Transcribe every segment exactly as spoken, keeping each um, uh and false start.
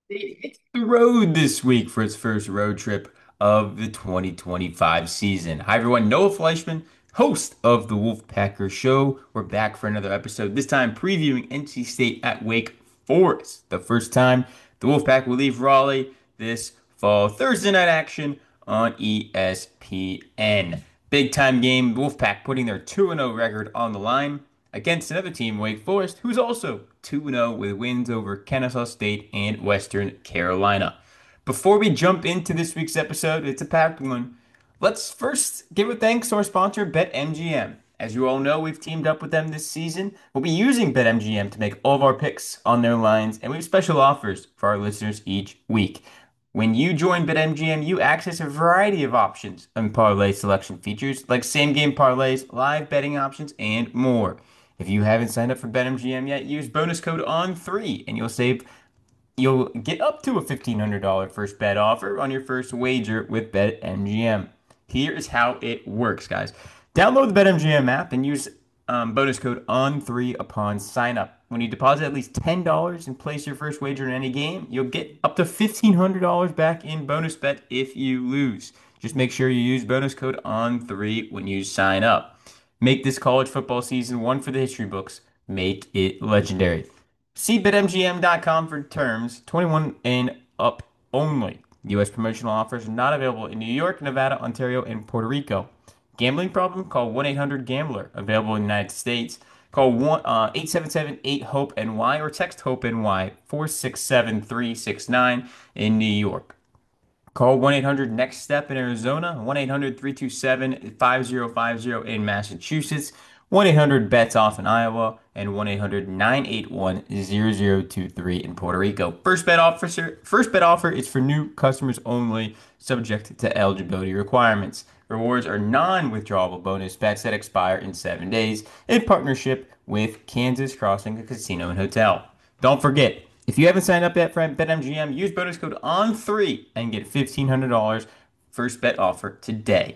It hits the road this week for its first road trip of the twenty twenty-five season. Hi, everyone. Noah Fleischman, host of the Wolfpacker Show. We're back for another episode, this time previewing N C State at Wake Forest. The first time the Wolfpack will leave Raleigh this fall. Thursday night action on E S P N. Big time game. Wolfpack putting their two and oh record on the line against another team, Wake Forest, who's also two and oh with wins over Kennesaw State and Western Carolina. Before we jump into this week's episode, it's a packed one. Let's first give a thanks to our sponsor, BetMGM. As you all know, we've teamed up with them this season. We'll be using BetMGM to make all of our picks on their lines, and we have special offers for our listeners each week. When you join BetMGM, you access a variety of options and parlay selection features like same game parlays, live betting options, and more. If you haven't signed up for BetMGM yet, use bonus code on three and you'll save you'll get up to a fifteen hundred dollars first bet offer on your first wager with BetMGM. Here is how it works, guys. Download the BetMGM app and use um, bonus code on three upon sign up. When you deposit at least ten dollars and place your first wager in any game, you'll get up to fifteen hundred dollars back in bonus bet if you lose. Just make sure you use bonus code on three when you sign up. Make this college football season one for the history books. Make it legendary. See bet M G M dot com for terms. twenty-one and up only. U S promotional offers not available in New York, Nevada, Ontario, and Puerto Rico. Gambling problem? Call one eight hundred gambler. Available in the United States. Call one, uh, eight seven seven eight hope N Y or text HOPE N Y four six seven three six nine in New York. Call one eight hundred next step in Arizona, one eight hundred three two seven five zero five zero in Massachusetts, one eight hundred bets off in Iowa, and one eight hundred nine eight one zero zero two three in Puerto Rico. First bet officer, first bet offer is for new customers only, subject to eligibility requirements. Rewards are non-withdrawable bonus bets that expire in seven days in partnership with Kansas Crossing Casino and Hotel. Don't forget, if you haven't signed up yet for BetMGM, use bonus code on three and get fifteen hundred dollars first bet offer today.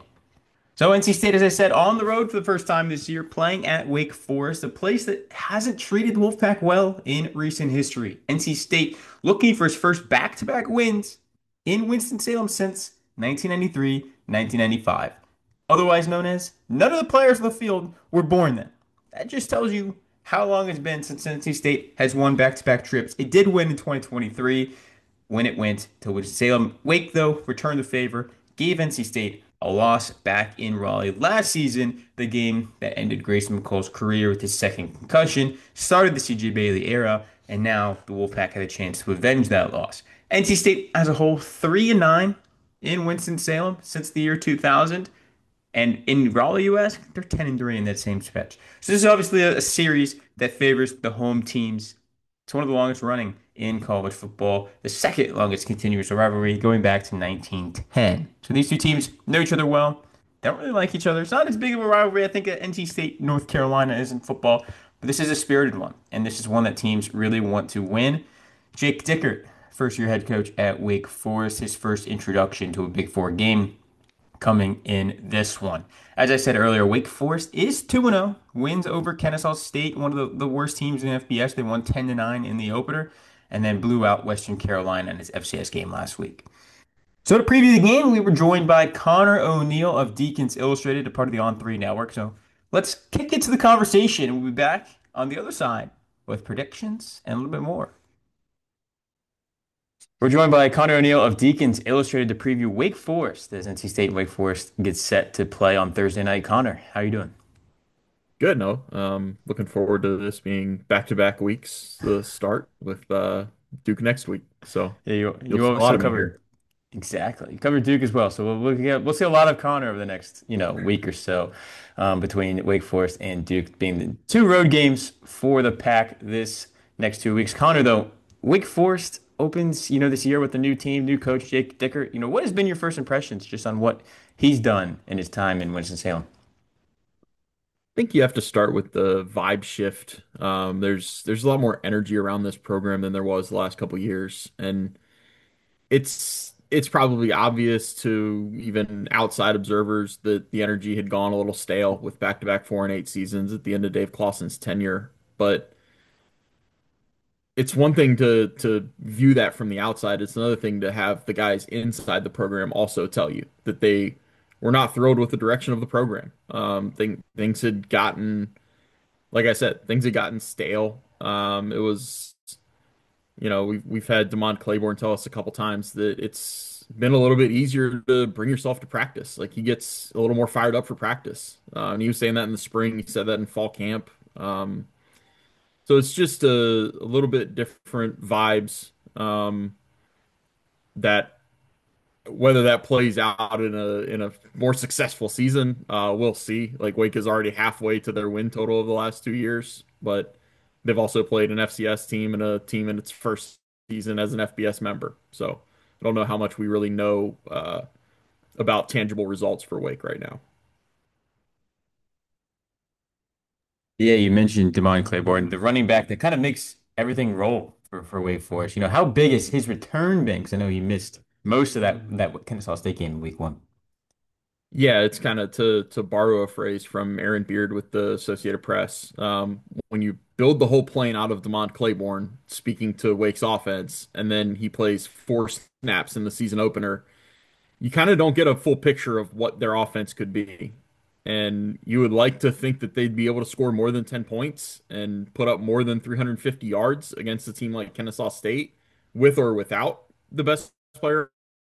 So N C State, as I said, on the road for the first time this year, playing at Wake Forest, a place that hasn't treated the Wolfpack well in recent history. N C State looking for its first back-to-back wins in Winston-Salem since nineteen ninety-three nineteen ninety-five. Otherwise known as none of the players on the field were born then. That just tells you how long it's been since N C State has won back-to-back trips. It did win in twenty twenty-three when it went to Winston-Salem. Wake, though, returned the favor, gave N C State a loss back in Raleigh last season, the game that ended Grayson McCall's career with his second concussion, started the C J Bailey era, and now the Wolfpack had a chance to avenge that loss. N C State as a whole, three and nine in Winston-Salem since the year two thousand. And in Raleigh, U S, they're ten and three in that same stretch. So this is obviously a, a series that favors the home teams. It's one of the longest running in college football, the second longest continuous rivalry going back to nineteen ten. So these two teams know each other well. They don't really like each other. It's not as big of a rivalry, I think, at N C State, North Carolina is in football, but this is a spirited one, and this is one that teams really want to win. Jake Dickert, first year head coach at Wake Forest, his first introduction to a Big Four game coming in this one. As I said earlier, Wake Forest is two and oh, wins over Kennesaw State, one of the, the worst teams in F B S. They won ten to nine in the opener and then blew out Western Carolina in its F C S game last week. So to preview the game, we were joined by Connor O'Neill of Deacons Illustrated, a part of the On three network. So let's kick into the conversation. We'll be back on the other side with predictions and a little bit more. We're joined by Connor O'Neill of Deacons Illustrated to preview Wake Forest as N C State and Wake Forest gets set to play on Thursday night. Connor, how are you doing? Good, no. Um, looking forward to this being back-to-back weeks, the start with uh Duke next week. So Yeah, you you'll you see a lot also of me covered here. exactly. You covered Duke as well, so we'll we'll, get, we'll see a lot of Connor over the next you know week or so um, between Wake Forest and Duke being the two road games for the Pack this next two weeks. Connor, though, Wake Forest opens you know this year with a new team, new coach Jake Dicker. You know what has been your first impressions just on what he's done in his time in Winston-Salem? I think you have to start with the vibe shift. Um, there's there's a lot more energy around this program than there was the last couple years, and it's it's probably obvious to even outside observers that the energy had gone a little stale with back-to-back four and eight seasons at the end of Dave Clawson's tenure. But it's one thing to to view that from the outside. It's another thing to have the guys inside the program also tell you that they were not thrilled with the direction of the program. Um, thing, things had gotten, like I said, things had gotten stale. Um, it was, you know, we've we've had Demond Claiborne tell us a couple times that it's been a little bit easier to bring yourself to practice. Like he gets a little more fired up for practice. Uh, and he was saying that in the spring. He said that in fall camp. Um, so it's just a, a little bit different vibes. Um, that whether that plays out in a in a more successful season, uh, we'll see. Like Wake is already halfway to their win total of the last two years, but they've also played an F C S team and a team in its first season as an F B S member. So I don't know how much we really know uh, about tangible results for Wake right now. Yeah, you mentioned Demond Claiborne, the running back that kind of makes everything roll for, for Wake Forest. You know, how big is his return been? 'Cause I know he missed most of that that Kennesaw State game in week one. Yeah, it's kind of to to borrow a phrase from Aaron Beard with the Associated Press. Um, when you build the whole plane out of Demond Claiborne, speaking to Wake's offense, and then he plays four snaps in the season opener, you kind of don't get a full picture of what their offense could be. And you would like to think that they'd be able to score more than ten points and put up more than three hundred fifty yards against a team like Kennesaw State, with or without the best player,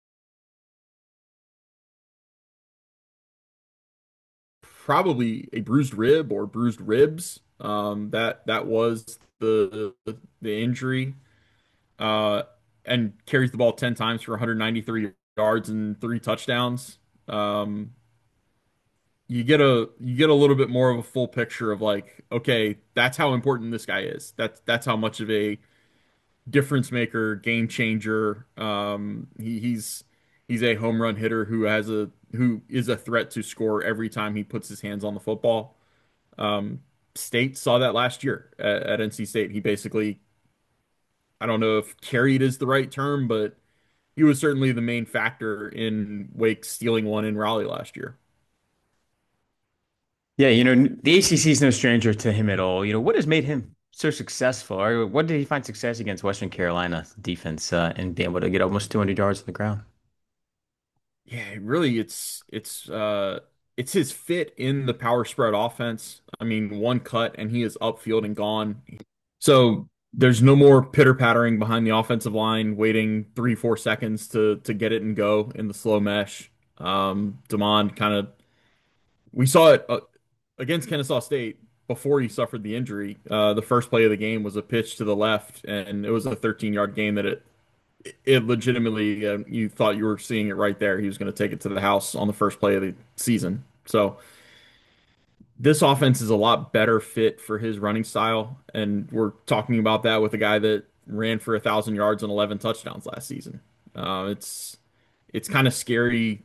probably a bruised rib or bruised ribs. Um, that that was the the injury. Uh, and carries the ball ten times for one hundred ninety-three yards and three touchdowns. Um, you get a you get a little bit more of a full picture of like, okay, that's how important this guy is. That's that's how much of a difference maker, game changer. Um, he, he's he's a home run hitter who has a who is a threat to score every time he puts his hands on the football. Um, State saw that last year at, at N C State. He basically, I don't know if carried is the right term, but he was certainly the main factor in Wake stealing one in Raleigh last year. Yeah, you know, the A C C is no stranger to him at all. You know, what has made him so successful? Or what did he find success against Western Carolina defense uh, and being able to get almost two hundred yards on the ground? Yeah, really, it's it's uh it's his fit in the power spread offense. I mean, one cut and he is upfield and gone. So there's no more pitter pattering behind the offensive line, waiting three, four seconds to to get it and go in the slow mesh. Um, Demond kind of we saw it uh, against Kennesaw State before he suffered the injury. Uh, the first play of the game was a pitch to the left, and it was a thirteen yard gain that it it legitimately uh, you thought you were seeing it right there. He was going to take it to the house on the first play of the season. So this offense is a lot better fit for his running style, and we're talking about that with a guy that ran for a thousand yards and eleven touchdowns last season. Uh, it's it's kind of scary,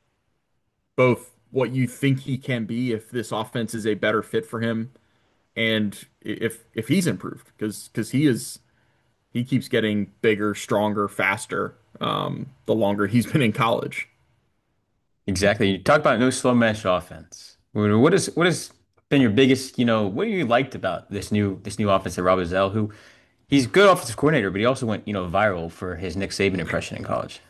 both what you think he can be if this offense is a better fit for him, and if if he's improved, because because he is he keeps getting bigger, stronger, faster, um, the longer he's been in college. Exactly. You talk about no slow mesh offense. What what is what has been your biggest, you know, what you liked about this new this new offense at Rob Zell, who he's a good offensive coordinator, but he also went, you know, viral for his Nick Saban impression in college.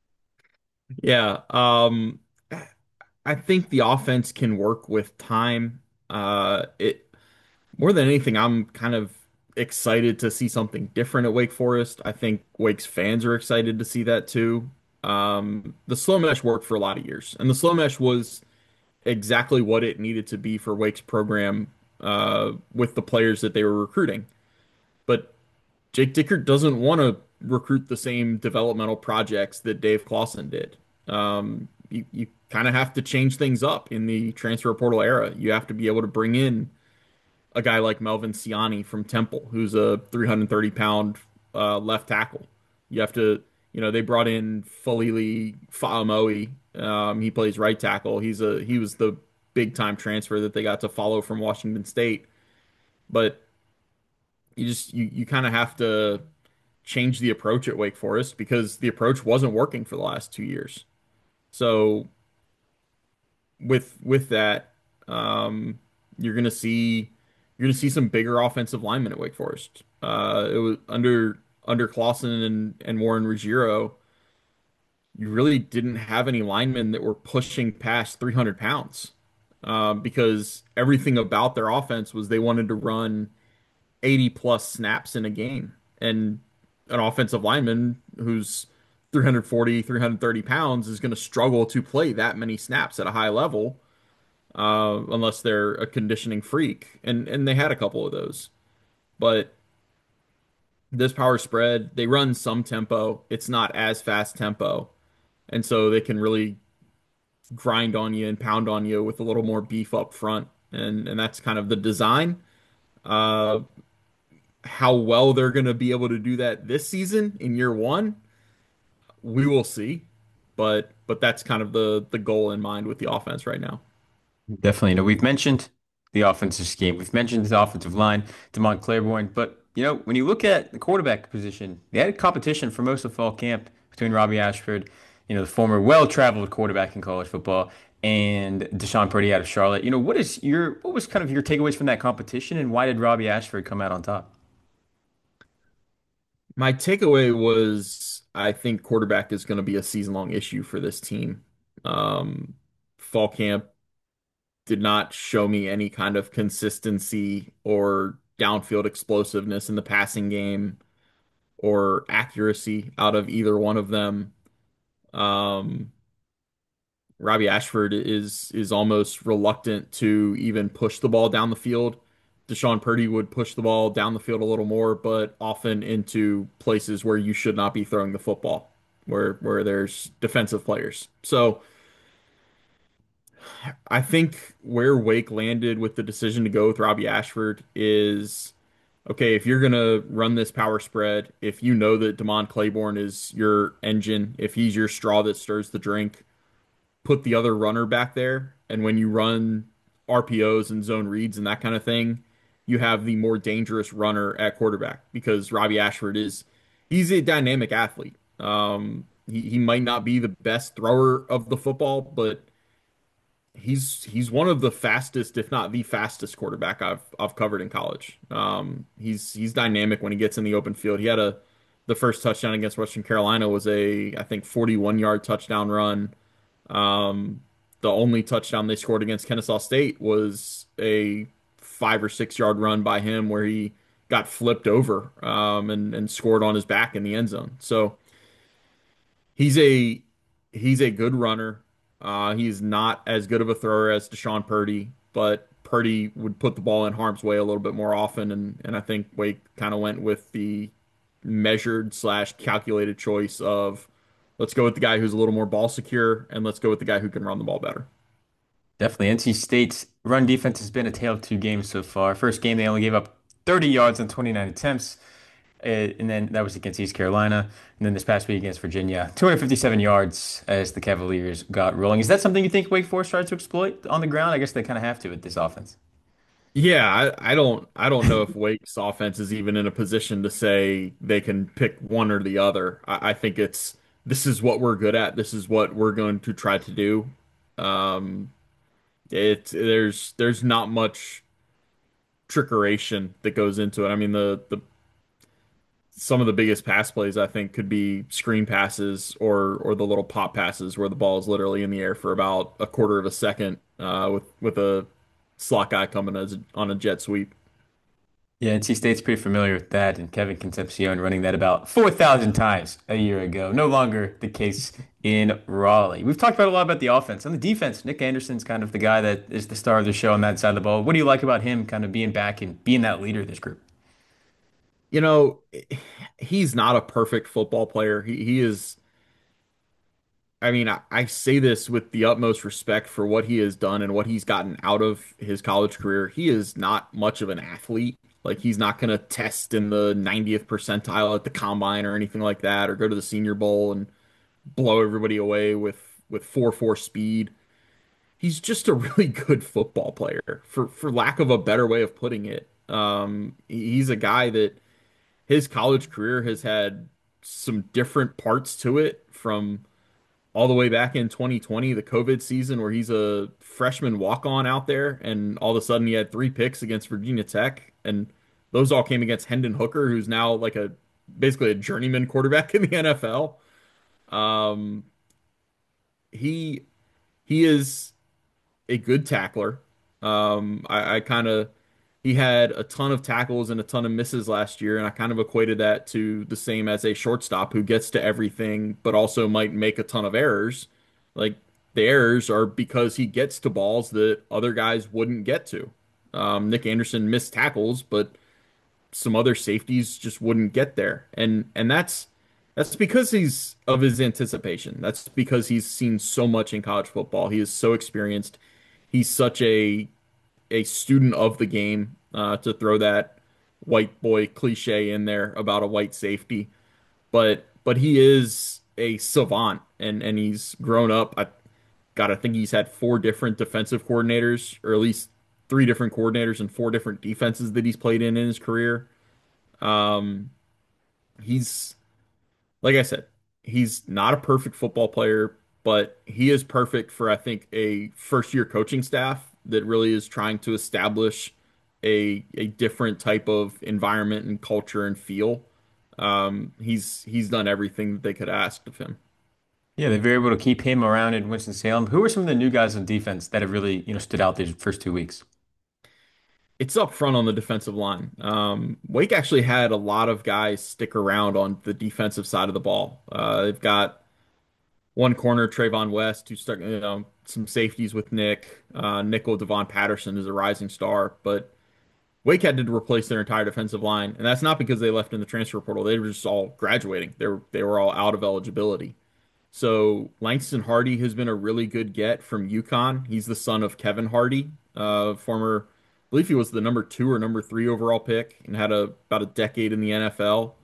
Yeah, um, I think the offense can work with time. Uh, it more than anything, I'm kind of excited to see something different at Wake Forest. I think Wake's fans are excited to see that too. Um, the slow mesh worked for a lot of years, and the slow mesh was exactly what it needed to be for Wake's program uh, with the players that they were recruiting. But Jake Dickert doesn't want to recruit the same developmental projects that Dave Clawson did. Um, you you kind of have to change things up in the transfer portal era. You have to be able to bring in a guy like Melvin Siani from Temple, who's a three hundred thirty pound uh, left tackle. You have to, you know, they brought in Falili Faamoe. Um, he plays right tackle. He's a he was the big time transfer that they got to follow from Washington State. But you just you you kind of have to change the approach at Wake Forest because the approach wasn't working for the last two years. So with with that, um, you're gonna see you're gonna see some bigger offensive linemen at Wake Forest. Uh, it was under under Clausen and and Warren Ruggiero. You really didn't have any linemen that were pushing past three hundred pounds, um, because everything about their offense was they wanted to run eighty plus snaps in a game. And an offensive lineman who's three hundred forty, three hundred thirty pounds is going to struggle to play that many snaps at a high level, uh, unless they're a conditioning freak. And, and they had a couple of those. But this power spread, they run some tempo. It's not as fast tempo. And so they can really grind on you and pound on you with a little more beef up front. And, and that's kind of the design. Uh, how well they're going to be able to do that this season in year one, we will see. But but that's kind of the the goal in mind with the offense right now. Definitely. You know, we've mentioned the offensive scheme. We've mentioned the offensive line, Demont Claiborne. But, you know, when you look at the quarterback position, they had competition for most of fall camp between Robbie Ashford, you know, the former well-traveled quarterback in college football, and Deshaun Purdy out of Charlotte. You know, what is your what was kind of your takeaways from that competition, and why did Robbie Ashford come out on top? My takeaway was I think quarterback is going to be a season long issue for this team. Um, Fall camp did not show me any kind of consistency or downfield explosiveness in the passing game or accuracy out of either one of them. Um, Robbie Ashford is is almost reluctant to even push the ball down the field. Deshaun Purdy would push the ball down the field a little more, but often into places where you should not be throwing the football, where where there's defensive players. So I think where Wake landed with the decision to go with Robbie Ashford is okay, if you're gonna run this power spread, if you know that Damon Claiborne is your engine, if he's your straw that stirs the drink, put the other runner back there. And when you run R P Os and zone reads and that kind of thing, you have the more dangerous runner at quarterback because Robbie Ashford is he's a dynamic athlete. Um, he, he might not be the best thrower of the football, but he's he's one of the fastest, if not the fastest quarterback I've I've covered in college. Um, he's he's dynamic when he gets in the open field. He had a the first touchdown against Western Carolina was a I think forty-one yard touchdown run. Um, the only touchdown they scored against Kennesaw State was a five or six yard run by him where he got flipped over um, and and scored on his back in the end zone. So he's a he's a good runner. Uh, he's not as good of a thrower as Deshaun Purdy, but Purdy would put the ball in harm's way a little bit more often, and and I think Wake kind of went with the measured slash calculated choice of let's go with the guy who's a little more ball secure, and let's go with the guy who can run the ball better. Definitely. N C State's run defense has been a tale of two games so far. First game, they only gave up thirty yards on twenty-nine attempts. Uh, and then that was against East Carolina. And then this past week against Virginia, two hundred fifty-seven yards as the Cavaliers got rolling. Is that something you think Wake Forest tried to exploit on the ground? I guess they kind of have to with this offense. Yeah, I, I don't I don't know if Wake's offense is even in a position to say they can pick one or the other. I, I think it's this is what we're good at. This is what we're going to try to do. Um, it there's there's not much trickeration that goes into it. I mean the the some of the biggest pass plays I think could be screen passes or or the little pop passes where the ball is literally in the air for about a quarter of a second uh, with with a slot guy coming as a, on a jet sweep. Yeah, N C State's pretty familiar with that, and Kevin Concepcion running that about four thousand times a year ago. No longer the case in Raleigh. We've talked about a lot about the offense. On the defense, Nick Anderson's kind of the guy that is the star of the show on that side of the ball. What do you like about him kind of being back and being that leader of this group? You know, he's not a perfect football player. He he is. I mean, I, I say this with the utmost respect for what he has done and what he's gotten out of his college career. He is not much of an athlete. Like he's not going to test in the ninetieth percentile at the combine or anything like that, or go to the Senior Bowl and blow everybody away with with four four speed. He's just a really good football player, for for lack of a better way of putting it. Um, he's a guy that his college career has had some different parts to it from all the way back in twenty twenty, the COVID season, where he's a freshman walk-on out there, and all of a sudden he had three picks against Virginia Tech, and those all came against Hendon Hooker, who's now like a basically a journeyman quarterback in the N F L. Um, he he is a good tackler. Um, I, I kind of he had a ton of tackles and a ton of misses last year, and I kind of equated that to the same as a shortstop who gets to everything, but also might make a ton of errors. Like the errors are because he gets to balls that other guys wouldn't get to. Um, Nick Anderson missed tackles, but some other safeties just wouldn't get there. And and that's that's because he's of his anticipation. That's because he's seen so much in college football. He is so experienced. He's such a a student of the game, uh, to throw that white boy cliche in there about a white safety. But but he is a savant, and and he's grown up. I God, I think he's had four different defensive coordinators, or at least three different coordinators and four different defenses that he's played in in his career. Um, he's like I said, he's not a perfect football player, but he is perfect for, I think, a first year coaching staff that really is trying to establish a a different type of environment and culture and feel. Um, he's he's done everything that they could ask of him. Yeah, they were able to keep him around in Winston-Salem. Who are some of the new guys on defense that have really, you know, stood out these first two weeks? It's up front on the defensive line. Um, Wake actually had a lot of guys stick around on the defensive side of the ball. Uh, they've got one corner, Trayvon West, who stuck, you know, some safeties with Nick. Uh, Nickel Devon Patterson is a rising star, but Wake had to replace their entire defensive line, and that's not because they left in the transfer portal. They were just all graduating. They were they were all out of eligibility. So Langston Hardy has been a really good get from UConn. He's the son of Kevin Hardy, uh, former, I believe he was the number two or number three overall pick, and had a about a decade in the N F L.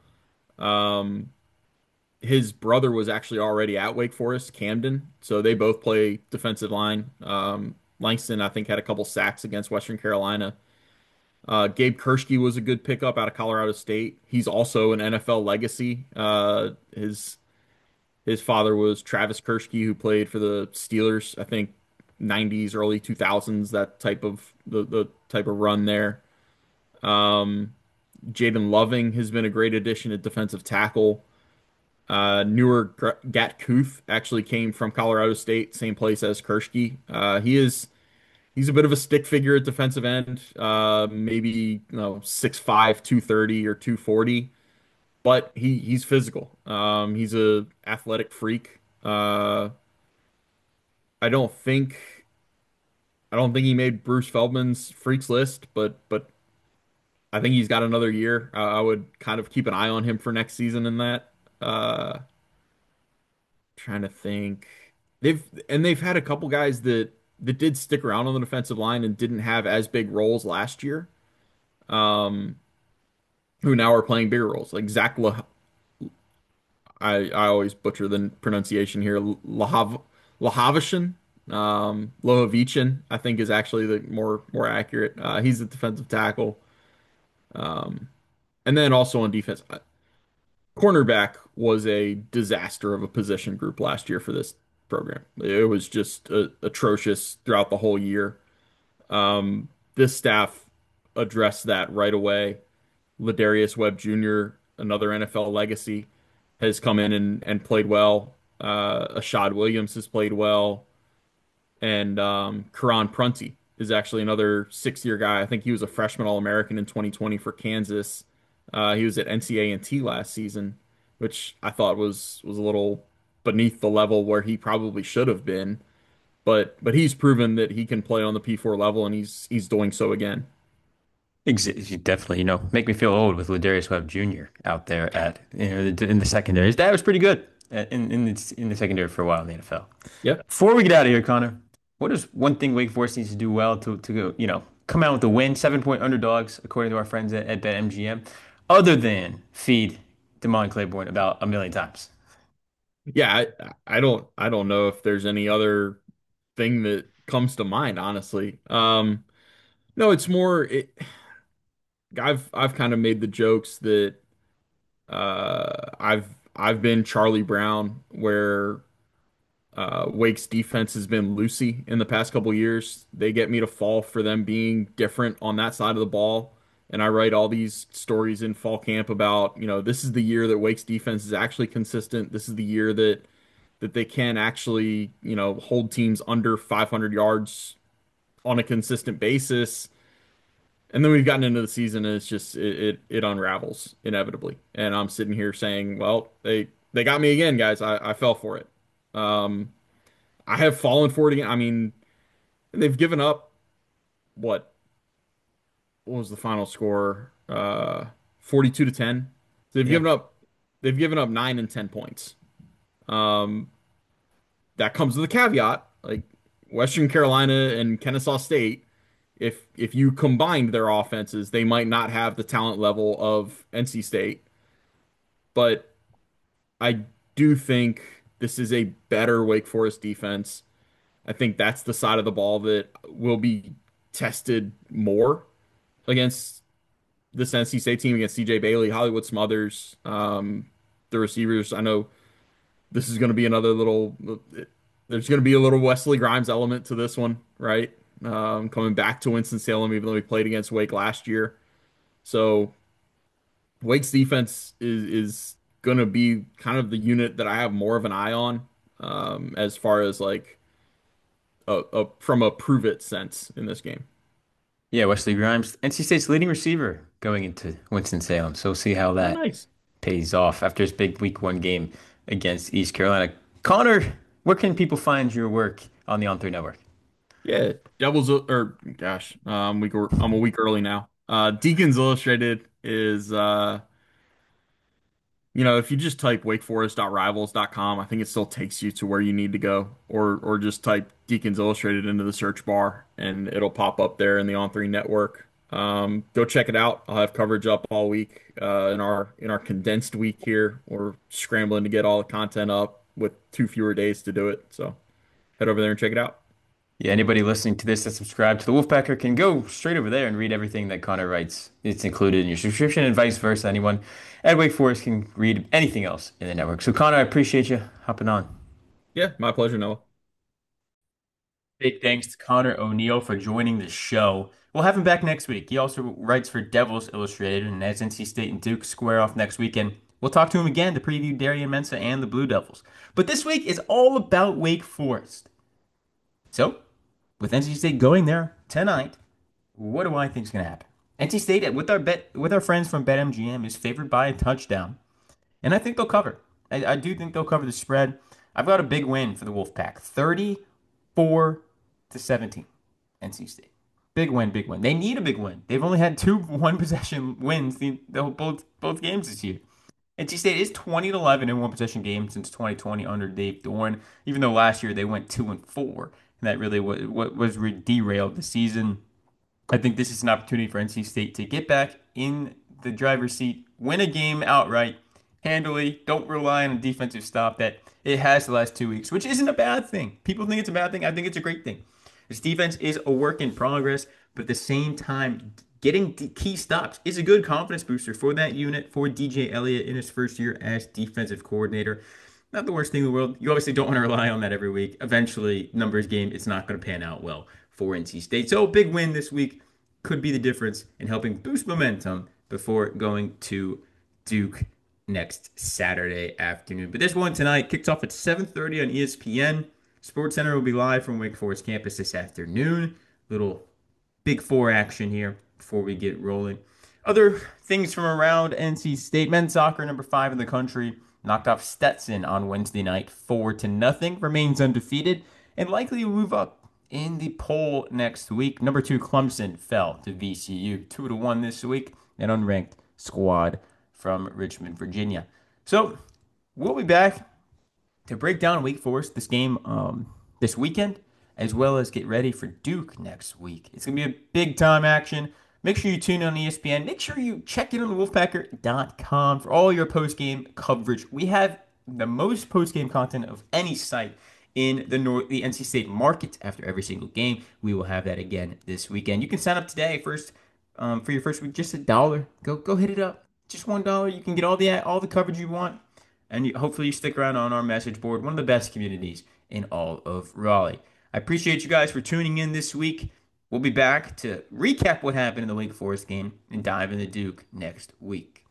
Um, his brother was actually already at Wake Forest, Camden, so they both play defensive line. Um, Langston, I think, had a couple sacks against Western Carolina. Uh, Gabe Kershke was a good pickup out of Colorado State. He's also an N F L legacy. Uh, his his father was Travis Kershke, who played for the Steelers, I think nineties, early two thousands, that type of the, the type of run there. Um, Jaden Loving has been a great addition at defensive tackle. Uh, newer Gat Kuth actually came from Colorado State, same place as Kershke. Uh, he is he's a bit of a stick figure at defensive end, uh, maybe you know six five, two thirty or two forty, but he he's physical. Um, he's a athletic freak. Uh, I don't think I don't think he made Bruce Feldman's freaks list, but but I think he's got another year. Uh, I would kind of keep an eye on him for next season in that. Uh, Trying to think. They've and they've had a couple guys that that did stick around on the defensive line and didn't have as big roles last year. Um, who now are playing bigger roles. Like Zach La, I I always butcher the pronunciation here. Lahav Lahavichin, um, Lohavichin, I think is actually the more more accurate. Uh, he's the defensive tackle. Um, and then also on defense, uh, cornerback was a disaster of a position group last year for this program. It was just uh, atrocious throughout the whole year. Um, this staff addressed that right away. Ladarius Webb Junior, another N F L legacy, has come in and, and played well. Uh, Ashad Williams has played well. And um, Karan Prunty is actually another six-year guy. I think he was a freshman All-American in twenty twenty for Kansas. Uh, he was at N C A A T last season, which I thought was was a little beneath the level where he probably should have been. But but he's proven that he can play on the P four level, and he's he's doing so again. Ex you definitely, you know, make me feel old with Ladarius Webb Junior out there at, you know, the, in the secondary. His dad was pretty good at, in in the, in the secondary for a while in the N F L. Yep. Before we get out of here, Connor, what is one thing Wake Forest needs to do well to to go, you know, come out with a win, seven point underdogs, according to our friends at, at BetMGM, other than feed Damon Claiborne about a million times? Yeah, I, I don't I don't know if there's any other thing that comes to mind, honestly. Um, no, it's more it, I've I've kind of made the jokes that uh I've I've been Charlie Brown where uh Wake's defense has been Lucy in the past couple years. They get me to fall for them being different on that side of the ball. and I write all these stories in fall camp about, you know, this is the year that Wake's defense is actually consistent. This is the year that that they can actually, you know, hold teams under five hundred yards on a consistent basis. And then we've gotten into the season and it's just it, it it unravels inevitably. And I'm sitting here saying, well, they they got me again, guys. I, I fell for it. Um, I have fallen for it again. I mean, they've given up what what was the final score? Uh, forty-two to ten. They've Yeah. given up they've given up nine and ten points. Um, that comes with a caveat. Like Western Carolina and Kennesaw State, if if you combined their offenses, they might not have the talent level of N C State. But I do think this is a better Wake Forest defense. I think that's the side of the ball that will be tested more against this N C State team, against C J Bailey, Hollywood Smothers, um, the receivers. I know this is going to be another little, there's going to be a little Wesley Grimes element to this one, right? Um, coming back to Winston-Salem, even though we played against Wake last year. So Wake's defense is is going to be kind of the unit that I have more of an eye on, um, as far as like a, a from a prove it sense in this game. Yeah, Wesley Grimes, N C State's leading receiver going into Winston-Salem. So we'll see how Oh, that nice. pays off after his big week one game against East Carolina. Connor, where can people find your work on the On three Network? Yeah, Devils or gosh, um, we go, I'm a week early now. Uh, Deacons Illustrated is uh you know, if you just type wake forest dot rivals dot com, I think it still takes you to where you need to go, or or just type Deacons Illustrated into the search bar and it'll pop up there in the On three network. Um, go check it out. I'll have coverage up all week uh, in our in our condensed week here. We're scrambling to get all the content up with two fewer days to do it. So head over there and check it out. Yeah, anybody listening to this that subscribe to the Wolfpacker can go straight over there and read everything that Connor writes. It's included in your subscription and vice versa. Anyone at Wake Forest can read anything else in the network. So Connor, I appreciate you hopping on. Yeah, my pleasure, Noah. Big thanks to Connor O'Neill for joining the show. We'll have him back next week. He also writes for Devils Illustrated, and as N C State and Duke square off next weekend, we'll talk to him again to preview Darien Mensa and the Blue Devils. But this week is all about Wake Forest. So, with N C State going there tonight, what do I think is going to happen? N C State, with our bet, with our friends from BetMGM, is favored by a touchdown, and I think they'll cover. I, I do think they'll cover the spread. I've got a big win for the Wolfpack, thirty-four to seventeen. N C State, big win, big win. They need a big win. They've only had two one possession wins the, the both both games this year. N C State is twenty to eleven in one possession games since twenty twenty under Dave Dorn. Even though last year they went two and four, and that really was what was derailed the season. I think this is an opportunity for N C State to get back in the driver's seat, win a game outright, handily. Don't rely on a defensive stop that it has the last two weeks, which isn't a bad thing. People think it's a bad thing. I think it's a great thing. This defense is a work in progress, but at the same time, getting key stops is a good confidence booster for that unit, for D J Elliott in his first year as defensive coordinator. Not the worst thing in the world. You obviously don't want to rely on that every week. Eventually, numbers game, it's not going to pan out well for N C State. So, big win this week could be the difference in helping boost momentum before going to Duke next Saturday afternoon. But this one tonight kicks off at seven thirty on E S P N. Sports Center will be live from Wake Forest campus this afternoon. Little Big Four action here before we get rolling. Other things from around N C State: men's soccer, number five in the country, knocked off Stetson on Wednesday night, four to nothing. Remains undefeated and likely to move up in the poll next week. Number two Clemson fell to V C U, two to one this week. An unranked squad from Richmond, Virginia. So we'll be back to break down Wake Forest this game um, this weekend, as well as get ready for Duke next week. It's going to be a big time action. Make sure you tune in on E S P N. Make sure you check in on wolfpacker dot com for all your post-game coverage. We have the most post-game content of any site in the North, the N C State market after every single game. We will have that again this weekend. You can sign up today first um, for your first week, just a dollar. Go go hit it up. Just one dollar. You can get all the all the coverage you want, and you, hopefully you stick around on our message board. One of the best communities in all of Raleigh. I appreciate you guys for tuning in this week. We'll be back to recap what happened in the Wake Forest game and dive into Duke next week.